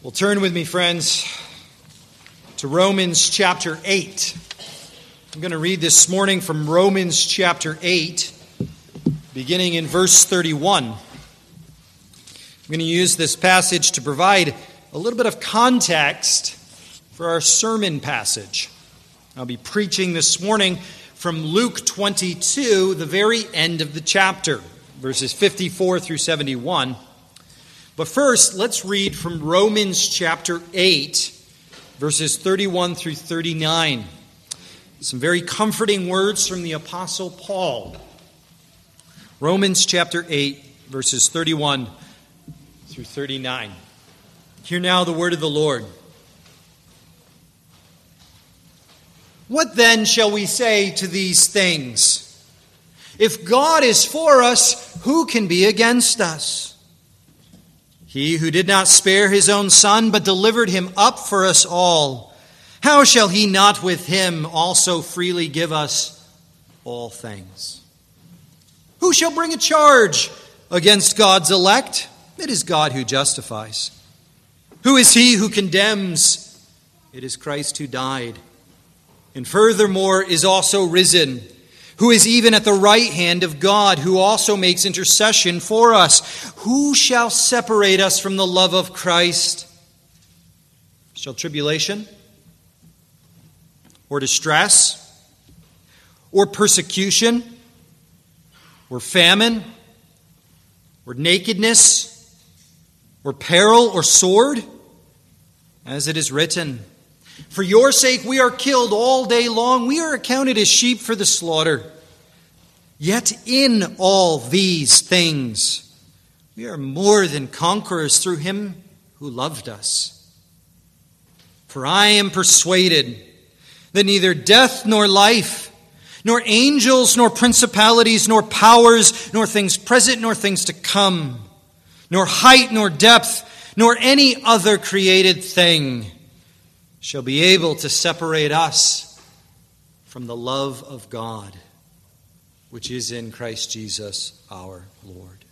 Well, turn with me, friends, to Romans chapter 8. I'm going to read this morning from Romans chapter 8, beginning in verse 31. I'm going to use this passage to provide a little bit of context for our sermon passage. I'll be preaching this morning from Luke 22, the very end of the chapter, verses 54 through 71. But first, let's read from Romans chapter 8, verses 31 through 39. Some very comforting words from the Apostle Paul. Romans chapter 8, verses 31 through 39. Hear now the word of the Lord. What then shall we say to these things? If God is for us, who can be against us? He who did not spare his own Son, but delivered him up for us all, how shall he not with him also freely give us all things? Who shall bring a charge against God's elect? It is God who justifies. Who is he who condemns? It is Christ who died, and furthermore is also risen, who is even at the right hand of God, who also makes intercession for us. Who shall separate us from the love of Christ? Shall tribulation, or distress, or persecution, or famine, or nakedness, or peril, or sword? As it is written, for your sake we are killed all day long. We are accounted as sheep for the slaughter. Yet in all these things we are more than conquerors through him who loved us. For I am persuaded that neither death nor life, nor angels, nor principalities, nor powers, nor things present, nor things to come, nor height, nor depth, nor any other created thing shall be able to separate us from the love of God, which is in Christ Jesus our Lord.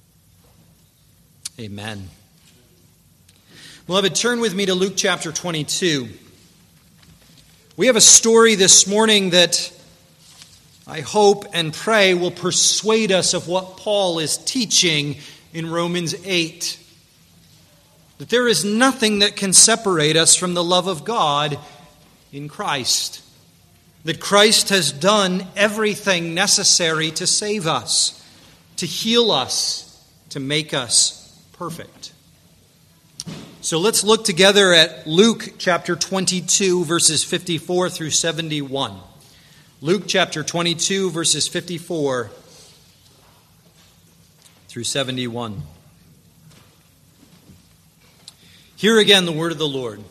Amen. Beloved, turn with me to Luke chapter 22. We have a story this morning that I hope and pray will persuade us of what Paul is teaching in Romans 8. That there is nothing that can separate us from the love of God in Christ. That Christ has done everything necessary to save us, to heal us, to make us perfect. So let's look together at Luke chapter 22, verses 54 through 71. Luke chapter 22, verses 54 through 71. Hear again the word of the Lord.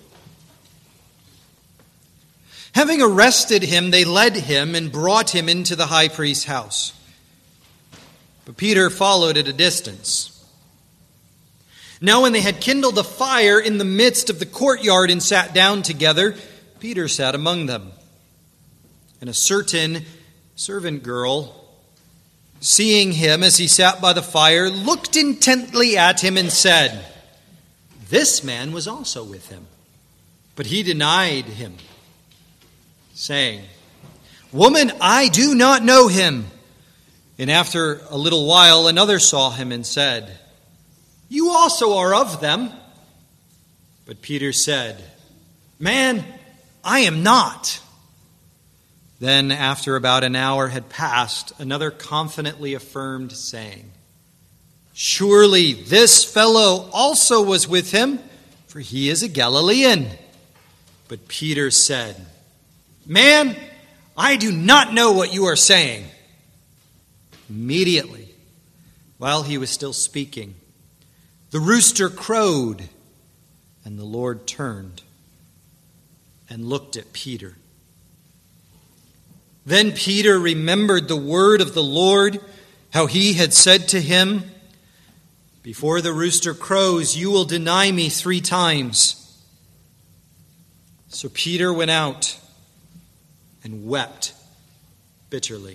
Having arrested him, they led him and brought him into the high priest's house. But Peter followed at a distance. Now when they had kindled a fire in the midst of the courtyard and sat down together, Peter sat among them. And a certain servant girl, seeing him as he sat by the fire, looked intently at him and said, this man was also with him. But he denied him, saying, woman, I do not know him. And after a little while, another saw him and said, you also are of them. But Peter said, man, I am not. Then after about an hour had passed, another confidently affirmed, saying, surely this fellow also was with him, for he is a Galilean. But Peter said, man, I do not know what you are saying. Immediately, while he was still speaking, the rooster crowed, and the Lord turned and looked at Peter. Then Peter remembered the word of the Lord, how he had said to him, before the rooster crows, you will deny me 3 times. So Peter went out and wept bitterly.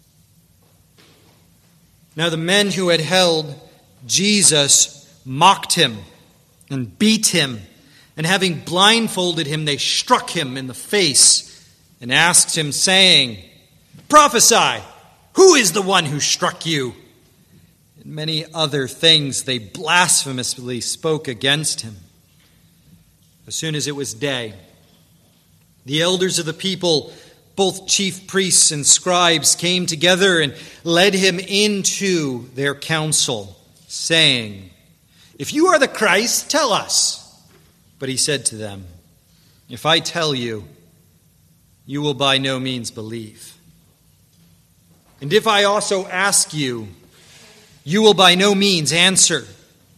Now the men who had held Jesus mocked him and beat him And having blindfolded him, they struck him in the face and asked him, saying, "Prophesy, who is the one who struck you?" And many other things they blasphemously spoke against him. As soon as it was day, the elders of the people, both chief priests and scribes, came together and led him into their council, saying, "If you are the Christ, tell us." But he said to them, "If I tell you, you will by no means believe. And if I also ask you, you will by no means answer.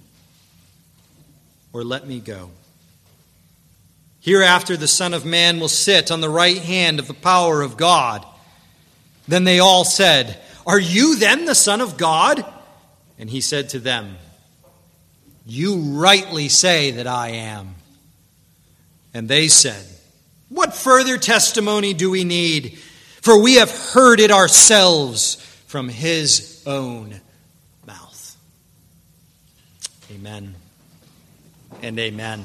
Or let me go. Hereafter the Son of Man will sit on the right hand of the power of God." Then they all said, "Are you then the Son of God?" And he said to them, "You rightly say that I am." And they said, "What further testimony do we need? For we have heard it ourselves from his own mouth." Amen and amen.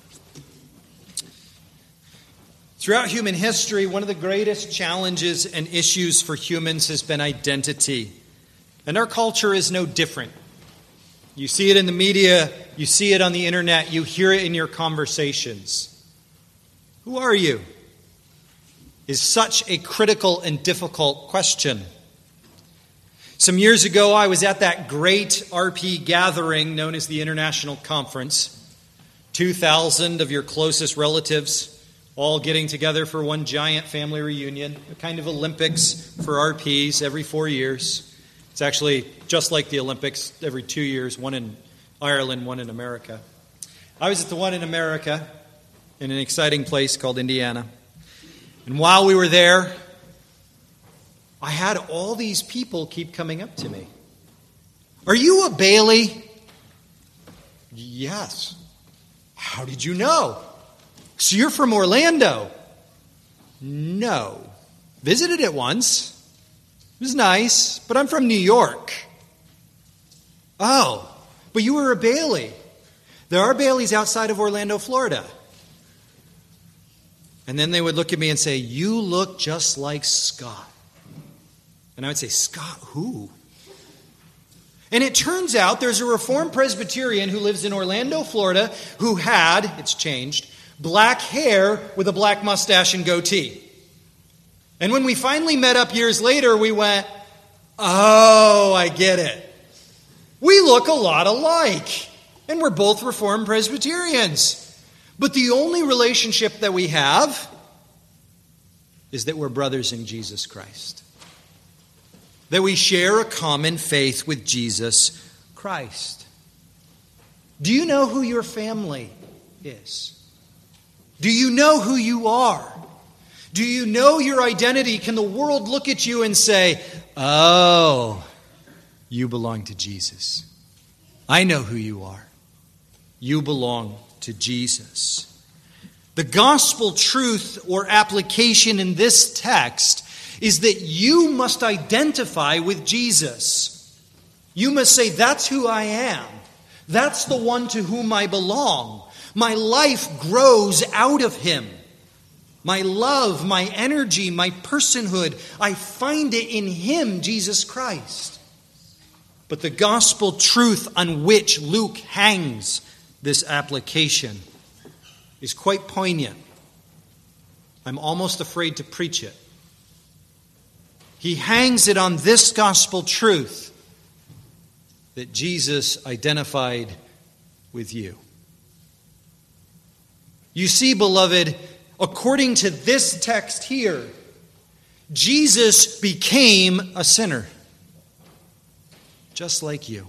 Throughout human history, one of the greatest challenges and issues for humans has been identity. And our culture is no different. You see it in the media, you see it on the internet, you hear it in your conversations. Who are you? Is such a critical and difficult question. Some years ago, I was at that great RP gathering known as the International Conference. 2,000 of your closest relatives all getting together for one giant family reunion, a kind of Olympics for RPs every 4 years. It's actually just like the Olympics every 2 years, one in Ireland, one in America. I was at the one in America in an exciting place called Indiana. And while we were there, I had all these people keep coming up to me. "Are you a Bailey?" "Yes." "How did you know?" "So you're from Orlando?" "No. Visited it once. It was nice, but I'm from New York." "Oh, but you were a Bailey." "There are Baileys outside of Orlando, Florida." And then they would look at me and say, "You look just like Scott." And I would say, "Scott who?" And it turns out there's a Reformed Presbyterian who lives in Orlando, Florida, who had, it's changed, black hair with a black mustache and goatee. And when we finally met up years later, we went, "Oh, I get it. We look a lot alike. And we're both Reformed Presbyterians. But the only relationship that we have is that we're brothers in Jesus Christ. That we share a common faith with Jesus Christ." Do you know who your family is? Do you know who you are? Do you know your identity? Can the world look at you and say, "Oh, you belong to Jesus"? I know who you are. You belong to Jesus. The gospel truth or application in this text is that you must identify with Jesus. You must say, "That's who I am. That's the one to whom I belong. My life grows out of him. My love, my energy, my personhood, I find it in him, Jesus Christ." But the gospel truth on which Luke hangs this application is quite poignant. I'm almost afraid to preach it. He hangs it on this gospel truth that Jesus identified with you. You see, beloved, according to this text here, Jesus became a sinner, just like you.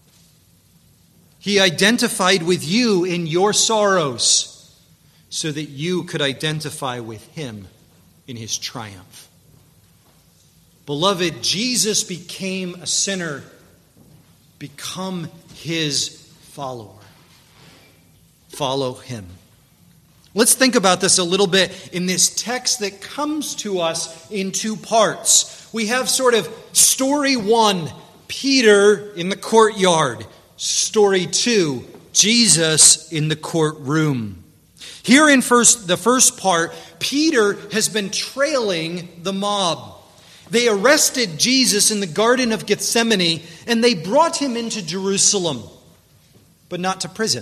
He identified with you in your sorrows so that you could identify with him in his triumph. Beloved, Jesus became a sinner. Become his follower. Follow him. Let's think about this a little bit in this text that comes to us in two parts. We have sort of story one, Peter in the courtyard. Story two, Jesus in the courtroom. Here in the first part, Peter has been trailing the mob. They arrested Jesus in the Garden of Gethsemane, and they brought him into Jerusalem, but not to prison,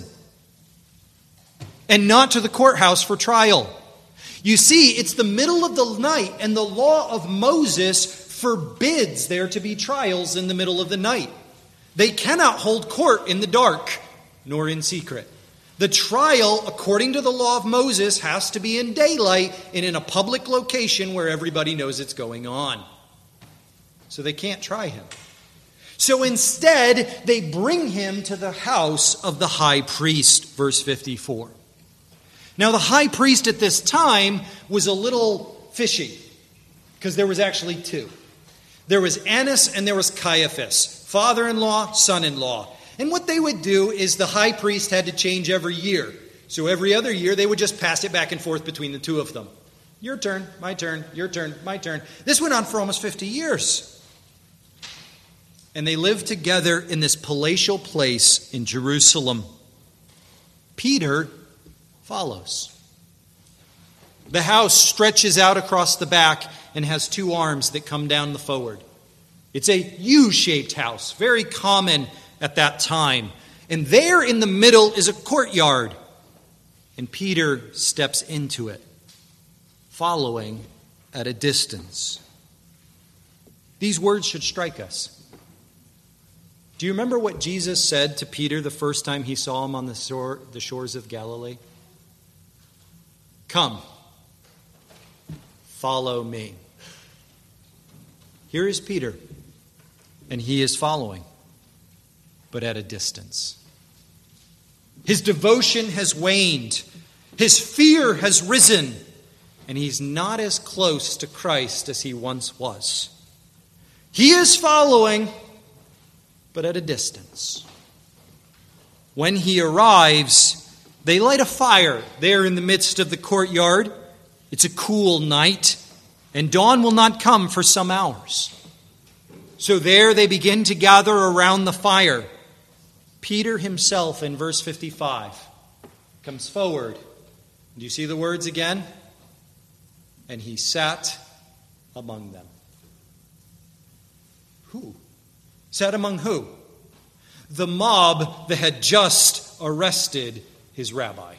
and not to the courthouse for trial. You see, it's the middle of the night, and the law of Moses forbids there to be trials in the middle of the night. They cannot hold court in the dark, nor in secret. The trial, according to the law of Moses, has to be in daylight and in a public location where everybody knows it's going on. So they can't try him. So instead, they bring him to the house of the high priest, verse 54. Now, the high priest at this time was a little fishy, because there was actually two. There was Annas and there was Caiaphas, father-in-law, son-in-law. And what they would do is the high priest had to change every year. So every other year, they would just pass it back and forth between the two of them. Your turn, my turn, your turn, my turn. This went on for almost 50 years. And they lived together in this palatial place in Jerusalem. Peter follows. The house stretches out across the back and has two arms that come down the forward. It's a U-shaped house, very common at that time. And there in the middle is a courtyard. And Peter steps into it, following at a distance. These words should strike us. Do you remember what Jesus said to Peter the first time he saw him on the shores of Galilee? Come, follow me. Here is Peter, and he is following, but at a distance. His devotion has waned. His fear has risen, and he's not as close to Christ as he once was. He is following, but at a distance. When he arrives, they light a fire there in the midst of the courtyard. It's a cool night, and dawn will not come for some hours. So there they begin to gather around the fire. Peter himself, in verse 55, comes forward. Do you see the words again? And he sat among them. Who? Sat among who? The mob that had just arrested his rabbi.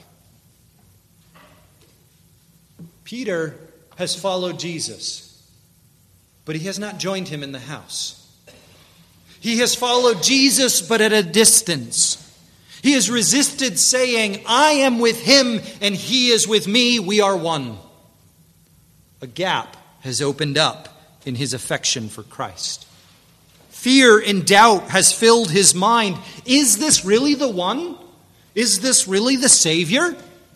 Peter has followed Jesus, but he has not joined him in the house. He has followed Jesus, but at a distance. He has resisted saying, I am with him and he is with me. We are one. A gap has opened up in his affection for Christ. Fear and doubt has filled his mind. Is this really the one? Is this really the Savior?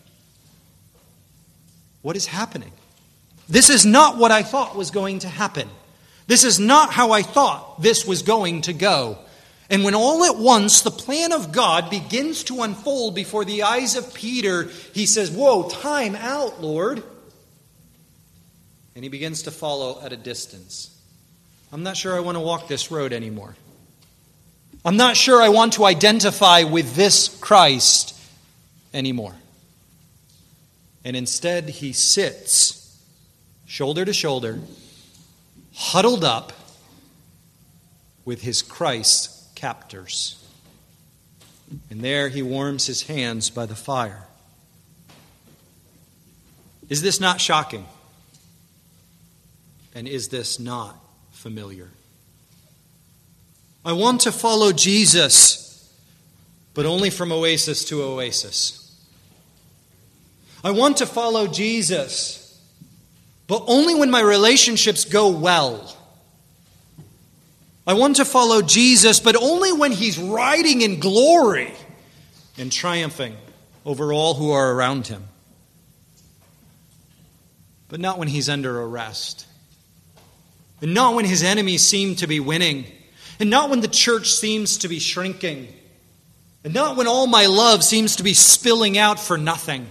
What is happening? This is not what I thought was going to happen. This is not how I thought this was going to go. And when all at once the plan of God begins to unfold before the eyes of Peter, he says, whoa, time out, Lord. And he begins to follow at a distance. I'm not sure I want to walk this road anymore. I'm not sure I want to identify with this Christ anymore. And instead he sits shoulder to shoulder, huddled up with his Christ's captors. And there he warms his hands by the fire. Is this not shocking? And is this not familiar? I want to follow Jesus, but only from oasis to oasis. I want to follow Jesus, but only when my relationships go well. I want to follow Jesus, but only when he's riding in glory and triumphing over all who are around him. But not when he's under arrest. And not when his enemies seem to be winning. And not when the church seems to be shrinking. And not when all my love seems to be spilling out for nothing.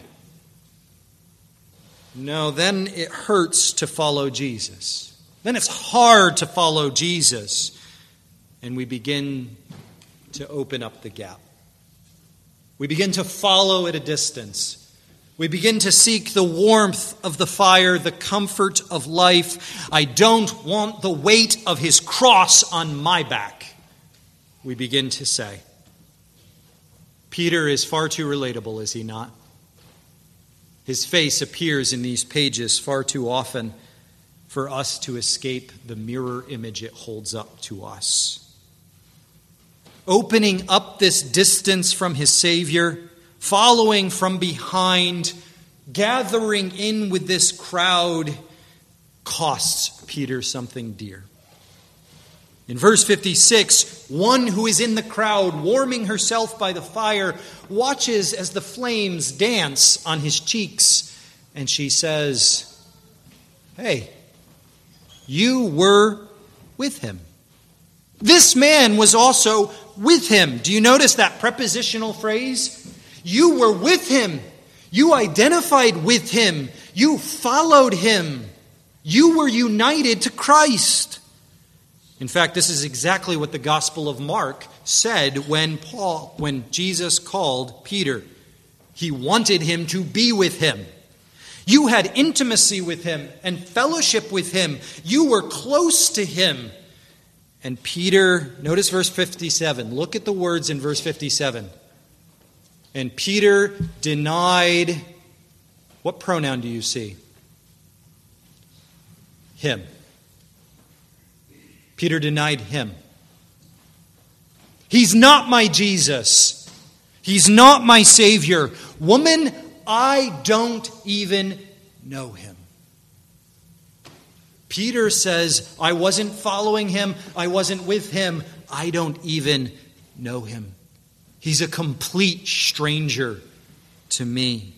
No, then it hurts to follow Jesus. Then it's hard to follow Jesus. And we begin to open up the gap. We begin to follow at a distance. We begin to seek the warmth of the fire, the comfort of life. I don't want the weight of his cross on my back, we begin to say. Peter is far too relatable, is he not? His face appears in these pages far too often for us to escape the mirror image it holds up to us. Opening up this distance from his Savior, following from behind, gathering in with this crowd, costs Peter something dear. In verse 56, one who is in the crowd, warming herself by the fire, watches as the flames dance on his cheeks, and she says, "Hey, you were with him." This man was also with him. Do you notice that prepositional phrase? You were with him. You identified with him. You followed him. You were united to Christ. In fact, this is exactly what the Gospel of Mark said when Jesus called Peter. He wanted him to be with him. You had intimacy with him and fellowship with him. You were close to him. And Peter, notice verse 57. Look at the words in verse 57. And Peter denied, what pronoun do you see? Him. Peter denied him. He's not my Jesus. He's not my Savior. Woman, I don't even know him. Peter says, I wasn't following him. I wasn't with him. I don't even know him. He's a complete stranger to me.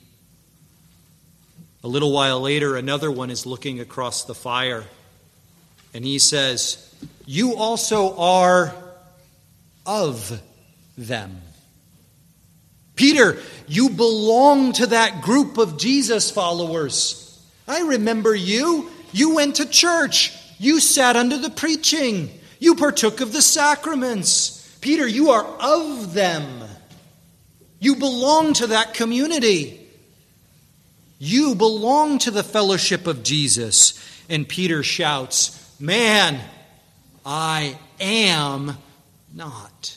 A little while later, another one is looking across the fire. And he says, you also are of them. Peter, you belong to that group of Jesus followers. I remember you. You went to church. You sat under the preaching. You partook of the sacraments. Peter, you are of them. You belong to that community. You belong to the fellowship of Jesus. And Peter shouts, man, I am not.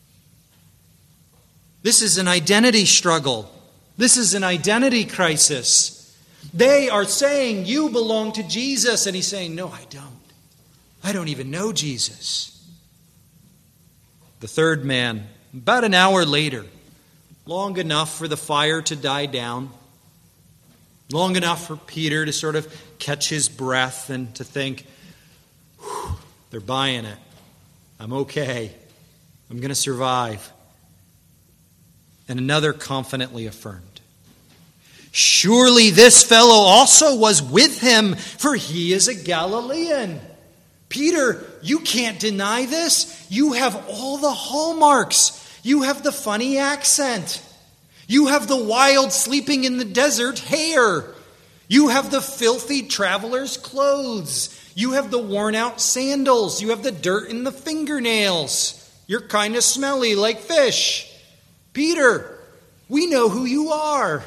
This is an identity struggle. This is an identity crisis. They are saying, you belong to Jesus. And he's saying, no, I don't. I don't even know Jesus. The third man, about an hour later, long enough for the fire to die down, long enough for Peter to sort of catch his breath and to think, they're buying it. I'm okay. I'm going to survive. And another confidently affirmed, surely this fellow also was with him, for he is a Galilean. Peter, you can't deny this. You have all the hallmarks. You have the funny accent. You have the wild sleeping in the desert hair. You have the filthy traveler's clothes. You have the worn out sandals. You have the dirt in the fingernails. You're kind of smelly like fish. Peter, we know who you are.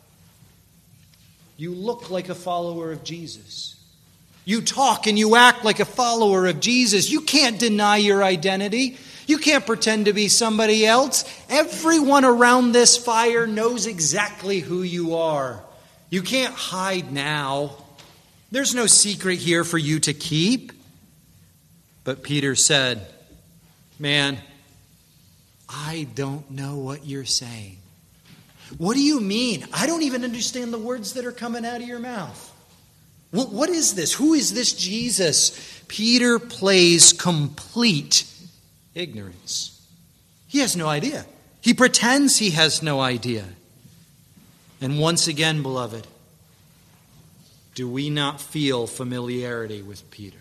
You look like a follower of Jesus. You talk and you act like a follower of Jesus. You can't deny your identity. You can't pretend to be somebody else. Everyone around this fire knows exactly who you are. You can't hide now. There's no secret here for you to keep. But Peter said, man, I don't know what you're saying. What do you mean? I don't even understand the words that are coming out of your mouth. What is this? Who is this Jesus? Peter plays complete ignorance. He has no idea. He pretends he has no idea. And once again, beloved, do we not feel familiarity with Peter?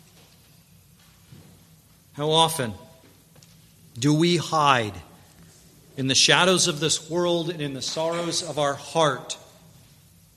How often do we hide in the shadows of this world and in the sorrows of our heart?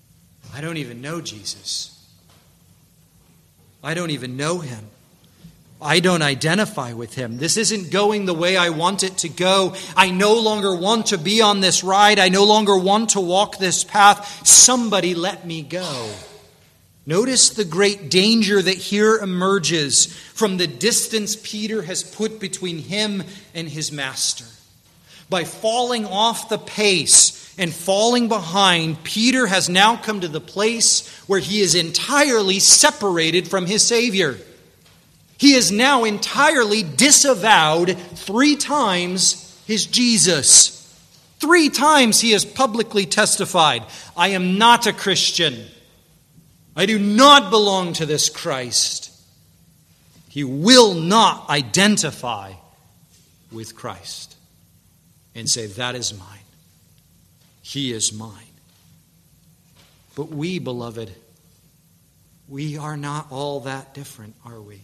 I don't even know Jesus. I don't even know him. I don't identify with him. This isn't going the way I want it to go. I no longer want to be on this ride. I no longer want to walk this path. Somebody let me go. Notice the great danger that here emerges from the distance Peter has put between him and his master. By falling off the pace and falling behind, Peter has now come to the place where he is entirely separated from his Savior. He is now entirely disavowed 3 times his Jesus. 3 times he has publicly testified, I am not a Christian. I do not belong to this Christ. He will not identify with Christ and say, that is mine. He is mine. But we, beloved, we are not all that different, are we?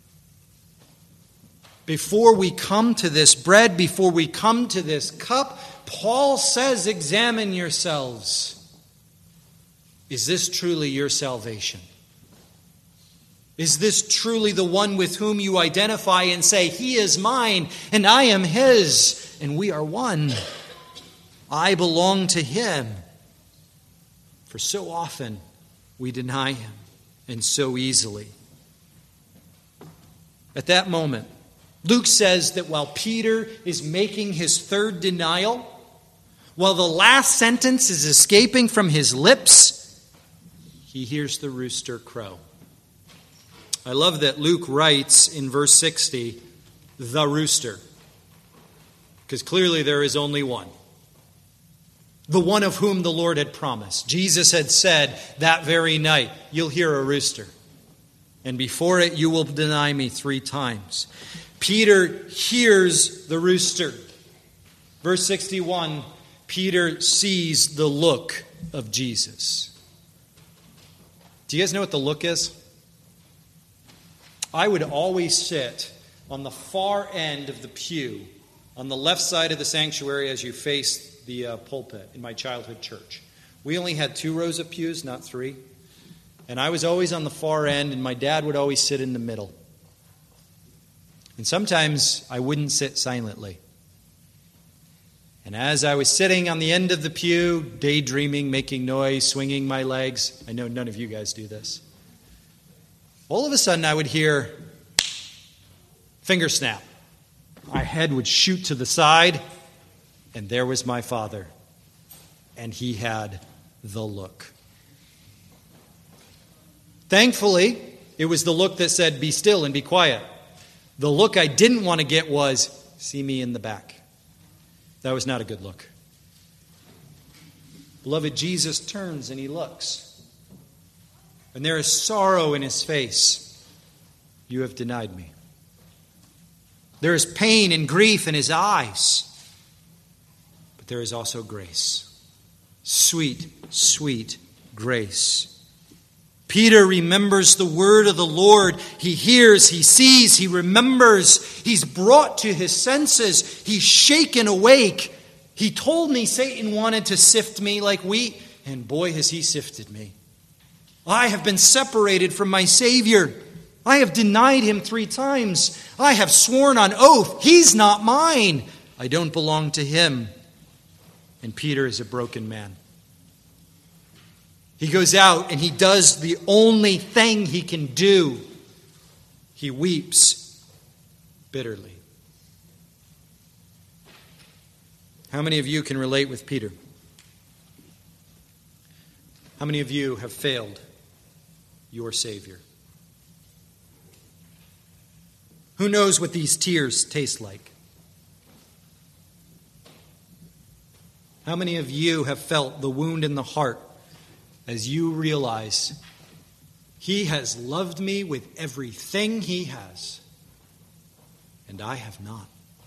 Before we come to this bread, before we come to this cup, Paul says, examine yourselves. Is this truly your salvation? Is this truly the one with whom you identify and say, he is mine and I am his and we are one? I belong to him. For so often we deny him, and so easily. At that moment, Luke says that while Peter is making his 3rd denial, while the last sentence is escaping from his lips, he hears the rooster crow. I love that Luke writes in verse 60, the rooster, because clearly there is only one. The one of whom the Lord had promised. Jesus had said that very night, you'll hear a rooster, and before it you will deny me 3 times. Peter hears the rooster. Verse 61, Peter sees the look of Jesus. Do you guys know what the look is? I would always sit on the far end of the pew, on the left side of the sanctuary as you face the pulpit in my childhood church. We only had 2 rows of pews, not 3. And I was always on the far end, and my dad would always sit in the middle. And sometimes I wouldn't sit silently. And as I was sitting on the end of the pew, daydreaming, making noise, swinging my legs, I know none of you guys do this. All of a sudden I would hear finger snap. My head would shoot to the side, and there was my father. And he had the look. Thankfully, it was the look that said, be still and be quiet. The look I didn't want to get was, see me in the back. That was not a good look. Beloved, Jesus turns and he looks. And there is sorrow in his face. You have denied me. There is pain and grief in his eyes. But there is also grace. Sweet, sweet grace. Peter remembers the word of the Lord. He hears, he sees, he remembers. He's brought to his senses. He's shaken awake. He told me Satan wanted to sift me like wheat, and boy, has he sifted me. I have been separated from my Savior. I have denied him 3 times. I have sworn on oath, he's not mine. I don't belong to him. And Peter is a broken man. He goes out and he does the only thing he can do. He weeps bitterly. How many of you can relate with Peter? How many of you have failed your Savior? Who knows what these tears taste like? How many of you have felt the wound in the heart as you realize he has loved me with everything he has, and I have not?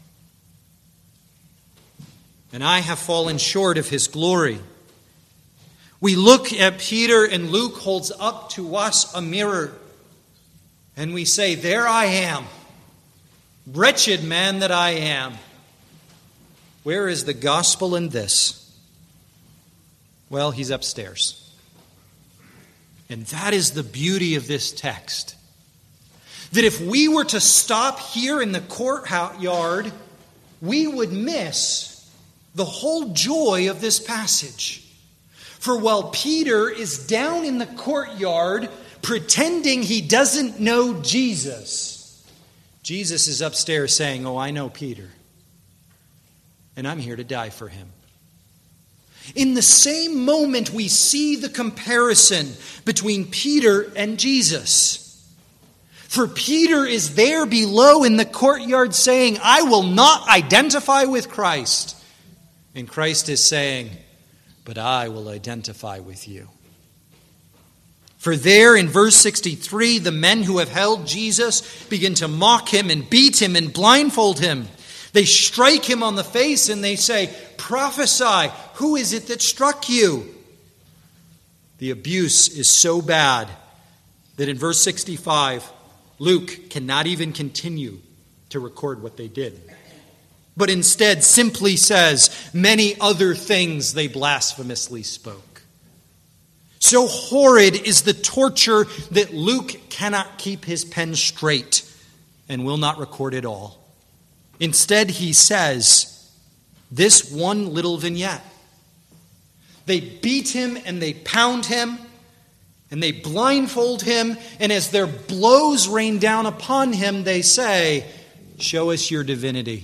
And I have fallen short of his glory. We look at Peter, and Luke holds up to us a mirror, and we say, there I am, wretched man that I am. Where is the gospel in this? Well, he's upstairs. And that is the beauty of this text. that if we were to stop here in the courtyard, we would miss the whole joy of this passage. For while Peter is down in the courtyard pretending he doesn't know Jesus, Jesus is upstairs saying, "Oh, I know Peter, and I'm here to die for him." In the same moment, we see the comparison between Peter and Jesus. For Peter is there below in the courtyard saying, "I will not identify with Christ." And Christ is saying, "But I will identify with you." For there in verse 63, the men who have held Jesus begin to mock him and beat him and blindfold him. They strike him on the face and they say, "Prophesy, who is it that struck you?" The abuse is so bad that in verse 65, Luke cannot even continue to record what they did, but instead simply says, "Many other things they blasphemously spoke." So horrid is the torture that Luke cannot keep his pen straight and will not record it all. Instead, he says this one little vignette. They beat him and they pound him and they blindfold him, and as their blows rain down upon him, they say, "Show us your divinity.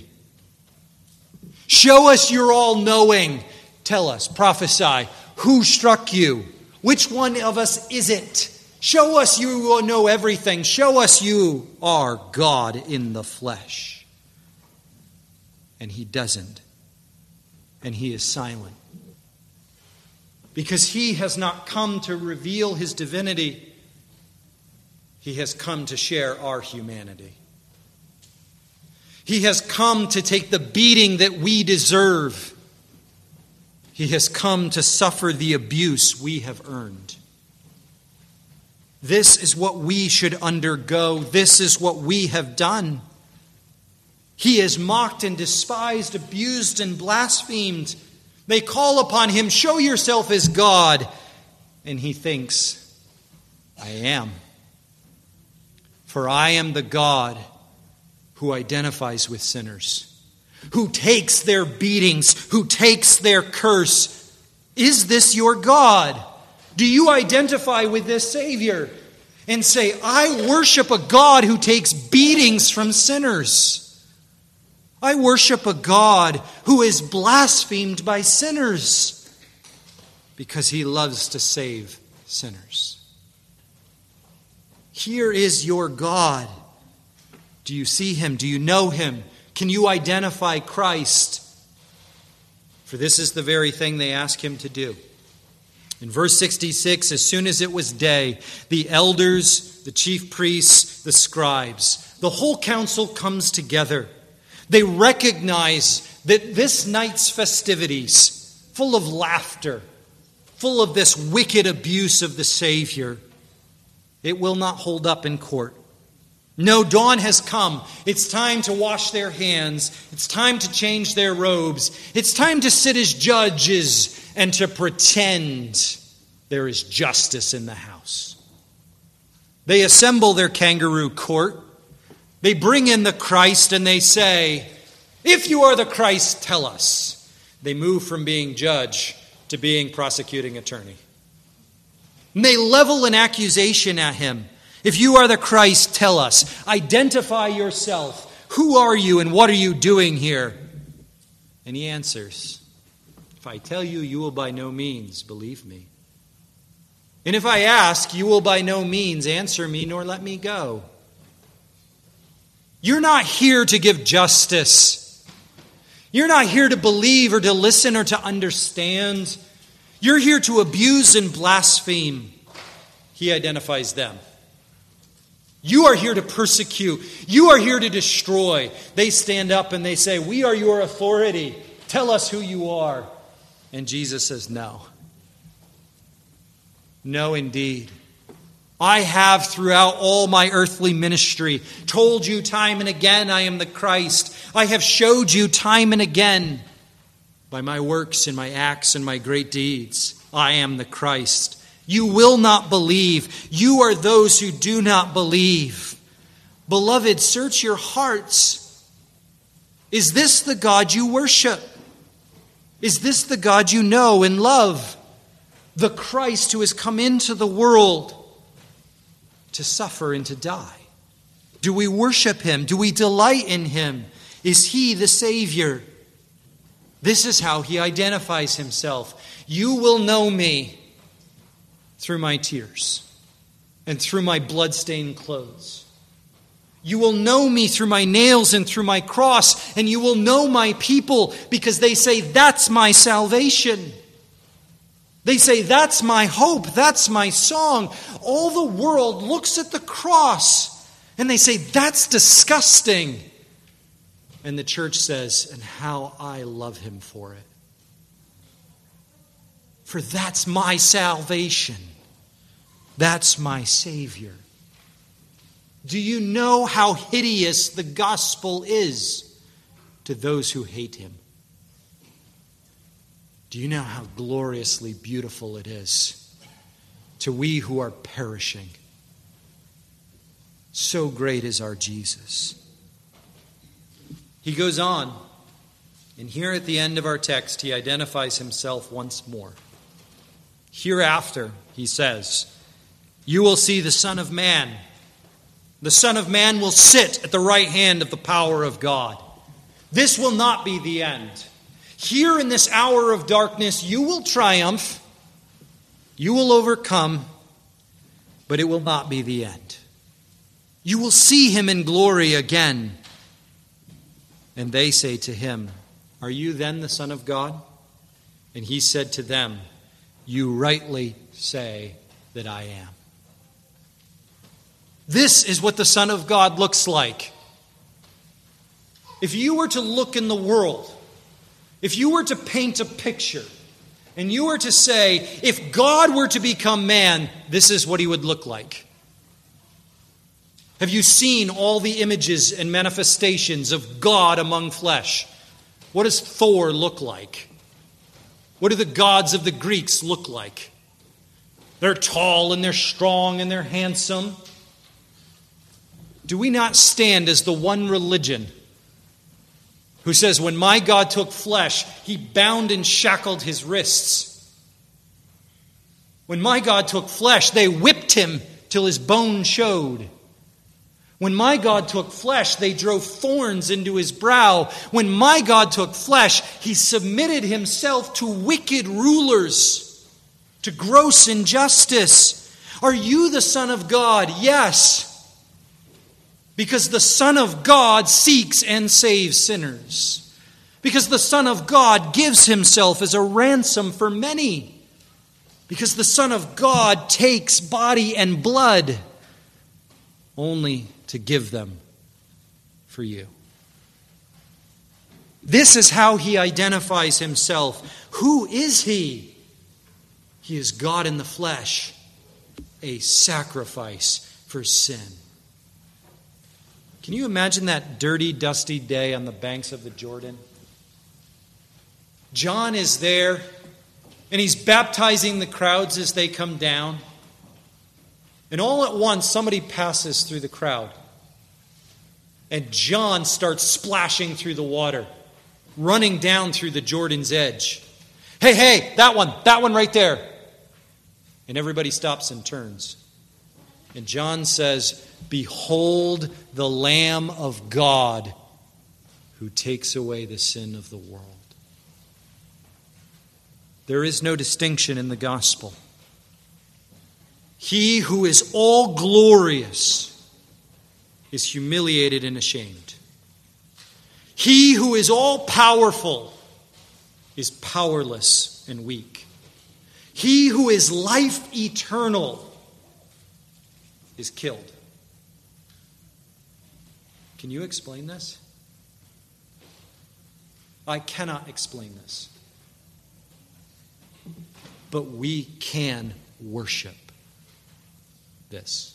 Show us your all-knowing. Tell us, prophesy, who struck you? Which one of us is it? Show us you know everything. Show us you are God in the flesh." And he doesn't. And he is silent. Because he has not come to reveal his divinity. He has come to share our humanity. He has come to take the beating that we deserve. He has come to suffer the abuse we have earned. This is what we should undergo. This is what we have done. He is mocked and despised, abused and blasphemed. They call upon him, "Show yourself as God." And he thinks, "I am. For I am the God who identifies with sinners, who takes their beatings, who takes their curse. Is this your God? Do you identify with this Savior?" And say, "I worship a God who takes beatings from sinners. I worship a God who is blasphemed by sinners because he loves to save sinners." Here is your God. Do you see him? Do you know him? Can you identify Christ? For this is the very thing they ask him to do. In verse 66, as soon as it was day, the elders, the chief priests, the scribes, the whole council comes together. They recognize that this night's festivities, full of laughter, full of this wicked abuse of the Savior, it will not hold up in court. No, dawn has come. It's time to wash their hands. It's time to change their robes. It's time to sit as judges and to pretend there is justice in the house. They assemble their kangaroo court. They bring in the Christ and they say, "If you are the Christ, tell us." They move from being judge to being prosecuting attorney. And they level an accusation at him. "If you are the Christ, tell us. Identify yourself. Who are you and what are you doing here?" And he answers, "If I tell you, you will by no means believe me. And if I ask, you will by no means answer me nor let me go." You're not here to give justice. You're not here to believe or to listen or to understand. You're here to abuse and blaspheme. He identifies them. You are here to persecute. You are here to destroy. They stand up and they say, "We are your authority. Tell us who you are." And Jesus says, "No. No, indeed. I have throughout all my earthly ministry told you time and again I am the Christ. I have showed you time and again by my works and my acts and my great deeds. I am the Christ. You will not believe. You are those who do not believe. Beloved, search your hearts. Is this the God you worship? Is this the God you know and love? The Christ who has come into the world to suffer and to die? Do we worship him? Do we delight in him? Is he the Savior? This is how he identifies himself. You will know me through my tears and through my blood-stained clothes. You will know me through my nails and through my cross, and you will know my people because they say, that's my salvation. They say, that's my hope, that's my song. All the world looks at the cross and they say, that's disgusting. And the church says, and how I love him for it. For that's my salvation. That's my Savior. Do you know how hideous the gospel is to those who hate him? Do you know how gloriously beautiful it is to we who are perishing? So great is our Jesus. He goes on, and here at the end of our text, he identifies himself once more. Hereafter, he says, you will see the Son of Man. The Son of Man will sit at the right hand of the power of God. This will not be the end. Here in this hour of darkness, you will triumph. You will overcome. But it will not be the end. You will see him in glory again. And they say to him, are you then the Son of God? And he said to them, you rightly say that I am. This is what the Son of God looks like. If you were to look in the world, if you were to paint a picture, and you were to say, if God were to become man, this is what he would look like. Have you seen all the images and manifestations of God among flesh? What does Thor look like? What do the gods of the Greeks look like? They're tall and they're strong and they're handsome. Do we not stand as the one religion who says, when my God took flesh, he bound and shackled his wrists? When my God took flesh, they whipped him till his bone showed. When my God took flesh, they drove thorns into his brow. When my God took flesh, he submitted himself to wicked rulers, to gross injustice. Are you the Son of God? Yes. Because the Son of God seeks and saves sinners. Because the Son of God gives himself as a ransom for many. Because the Son of God takes body and blood only to give them for you. This is how he identifies himself. Who is he? He is God in the flesh, a sacrifice for sin. Can you imagine that dirty, dusty day on the banks of the Jordan? John is there, and he's baptizing the crowds as they come down. And all at once, somebody passes through the crowd. And John starts splashing through the water, running down through the Jordan's edge. Hey, that one right there. And everybody stops and turns. And John says, behold the Lamb of God who takes away the sin of the world. There is no distinction in the gospel. He who is all glorious is humiliated and ashamed. He who is all powerful is powerless and weak. He who is life eternal is killed. Can you explain this? I cannot explain this. But we can worship this.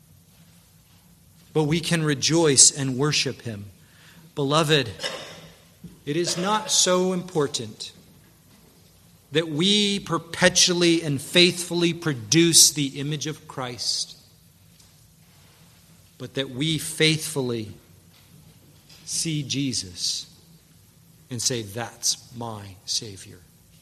But we can rejoice and worship him. Beloved, it is not so important that we perpetually and faithfully produce the image of Christ. but that we faithfully see Jesus and say, that's my Savior.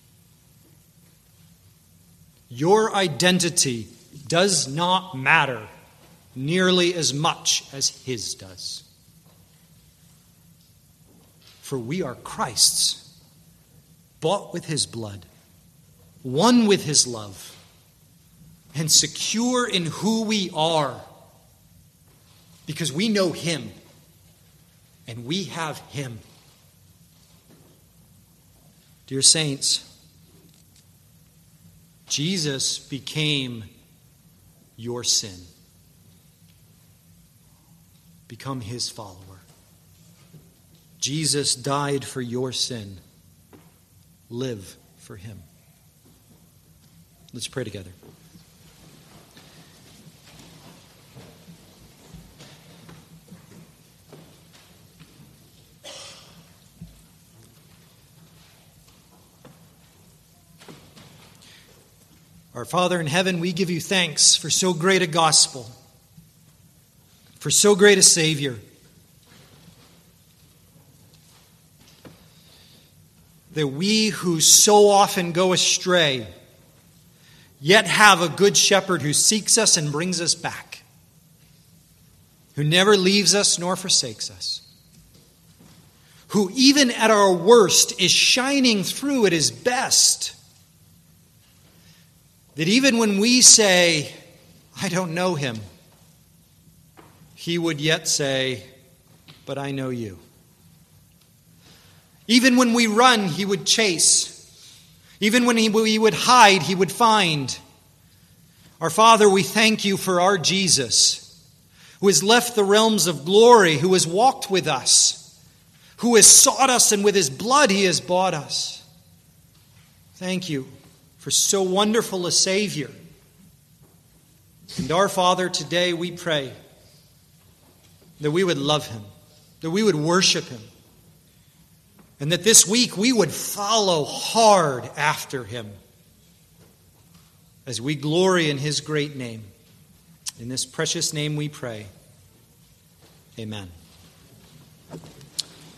Your identity does not matter nearly as much as his does. For we are Christ's, bought with his blood, one with his love, and secure in who we are, because we know him and we have him. Dear saints, Jesus became your sin. Become his follower. Jesus died for your sin. Live for him. Let's pray together. Our Father in heaven, we give you thanks for so great a gospel, for so great a Savior, that we who so often go astray, yet have a good shepherd who seeks us and brings us back, who never leaves us nor forsakes us, who even at our worst is shining through at his best, that even when we say, I don't know him, he would yet say, but I know you. Even when we run, he would chase. Even when we would hide, he would find. Our Father, we thank you for our Jesus, who has left the realms of glory, who has walked with us, who has sought us, and with his blood he has bought us. Thank you for so wonderful a Savior. And our Father, today we pray that we would love him, that we would worship him, and that this week we would follow hard after him as we glory in his great name. In this precious name we pray. Amen.